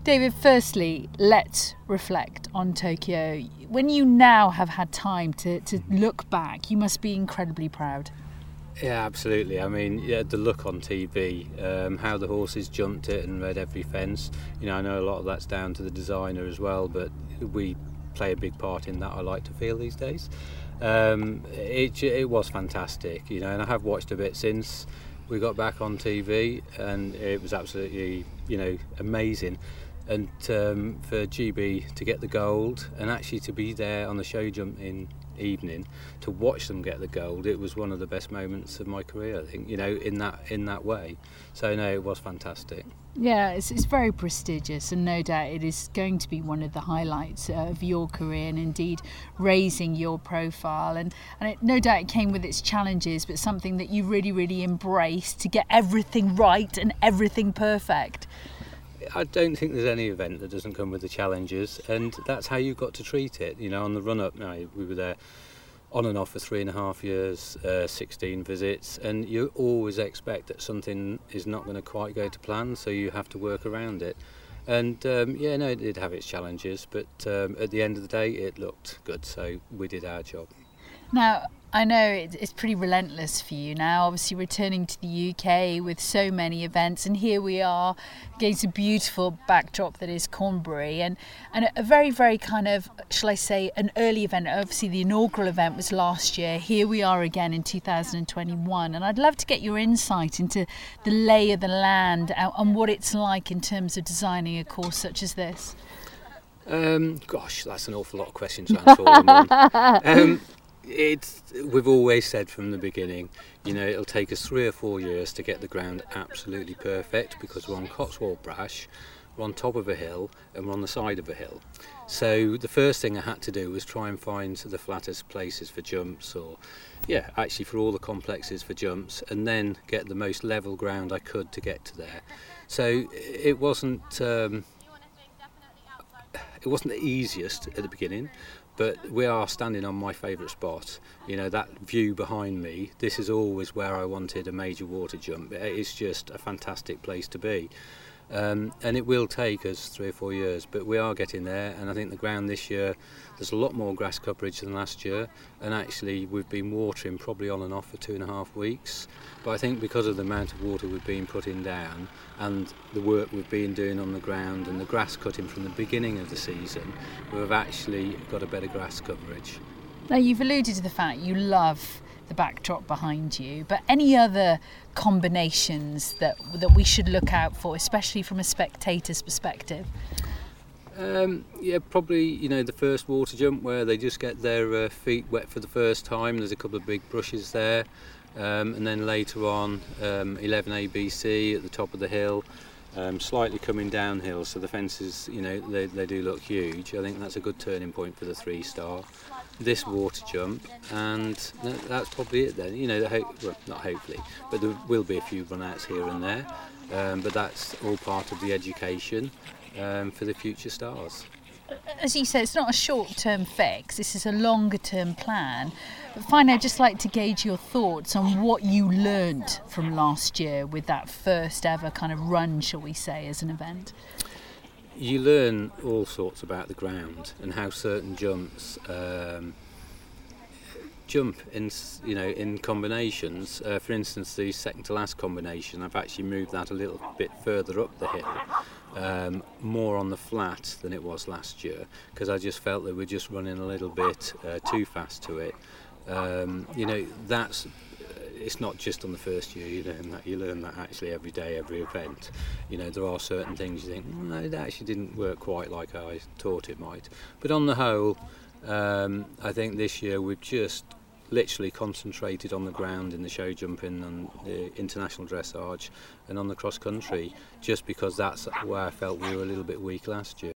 David, firstly, let's reflect on Tokyo. When you now have had time to look back, you must be incredibly proud. Yeah, absolutely. I mean, yeah, the look on TV, how the horses jumped it and read every fence. I know a lot of that's down to the designer as well, but we play a big part in that, I like to feel these days. It was fantastic, and I have watched a bit since we got back on TV, and it was absolutely, amazing. And for GB to get the gold, and actually to be there on the show jump in evening to watch them get the gold, it was one of the best moments of my career, I think, in that way. So no, it was fantastic. Yeah, it's very prestigious, and no doubt it is going to be one of the highlights of your career, and indeed raising your profile, and no doubt it came with its challenges, but something that you really, really embraced to get everything right and everything perfect. I don't think there's any event that doesn't come with the challenges, and that's how you've got to treat it. On the run-up, we were there on and off for 3.5 years, 16 visits, and you always expect that something is not going to quite go to plan, so you have to work around it. And it did have its challenges, but at the end of the day, it looked good, so we did our job. Now, I know it's pretty relentless for you now, obviously returning to the UK with so many events, and here we are against a beautiful backdrop that is Cornbury, and a very, very kind of, shall I say, an early event. Obviously the inaugural event was last year. Here we are again in 2021, and I'd love to get your insight into the lay of the land and what it's like in terms of designing a course such as this. Gosh, that's an awful lot of questions to answer all in one. We've always said from the beginning, it'll take us 3 or 4 years to get the ground absolutely perfect, because we're on Cotswold Brash, we're on top of a hill, and we're on the side of a hill. So the first thing I had to do was try and find the flattest places for jumps, actually for all the complexes for jumps, and then get the most level ground I could to get to there. So it wasn't the easiest at the beginning, but we are standing on my favourite spot. That view behind me, this is always where I wanted a major water jump. It's just a fantastic place to be. And it will take us 3 or 4 years, but we are getting there, and I think the ground this year, there's a lot more grass coverage than last year, and actually we've been watering probably on and off for 2.5 weeks, but I think because of the amount of water we've been putting down and the work we've been doing on the ground and the grass cutting from the beginning of the season, we've actually got a better grass coverage. Now, you've alluded to the fact you love the backdrop behind you, but any other combinations that we should look out for, especially from a spectator's perspective? Probably the first water jump where they just get their feet wet for the first time. There's a couple of big brushes there, and then later on 11 ABC at the top of the hill, slightly coming downhill, so the fences they do look huge. I think that's a good turning point for the 3-star. This water jump, and that's probably it then. Not hopefully, but there will be a few run-outs here and there, but that's all part of the education for the future stars. As you said, it's not a short-term fix, this is a longer-term plan. But finally, I'd just like to gauge your thoughts on what you learned from last year with that first ever kind of run, shall we say, as an event. You learn all sorts about the ground and how certain jumps jump in combinations. For instance, the second to last combination, I've actually moved that a little bit further up the hill, more on the flat than it was last year, because I just felt that we're just running a little bit too fast to it. It's not just on the first year you learn that actually every day, every event. There are certain things you think, no, that actually didn't work quite like I thought it might. But on the whole, I think this year we've just literally concentrated on the ground in the show jumping and the international dressage and on the cross country, just because that's where I felt we were a little bit weak last year.